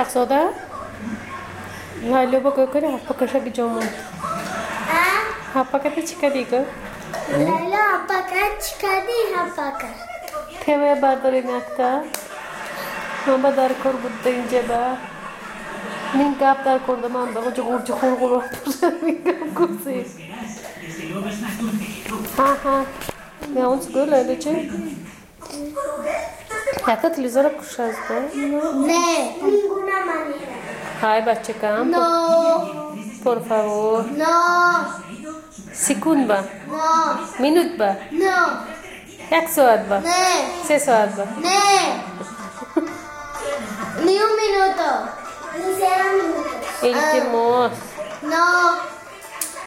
soda? Vai, eu vou querer apa que chega de um. Apa que te chica diga? Lala, apa que chica diga apa que? Que vai badar em acta? Não badar cor buta em jeba. Ninguém aptar cor da mão, vamos jogar ninguém cursi. Ha. Ya onu söyle öylece. Hatta televizyona kuşağız da. Ne? Ninguna manera. Hay bachche campo. No. Por favor. No. Sekund ba? No. Minut ba? No. Jak saat ba? Ne. 6 saat ba? Ne. Ni un minuto. Ni 0 minutos. Últimos. No.